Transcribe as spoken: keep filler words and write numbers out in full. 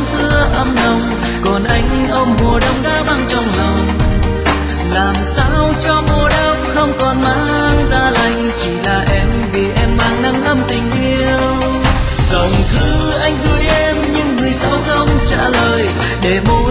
năm xưa ấm nồng, còn anh ôm mùa đông giá băng trong lòng. Làm sao cho mùa đông không còn mang giá lạnh, chỉ là em vì em mang nắng ấm tình yêu. Dòng thư anh gửi em nhưng người sau không trả lời, để môi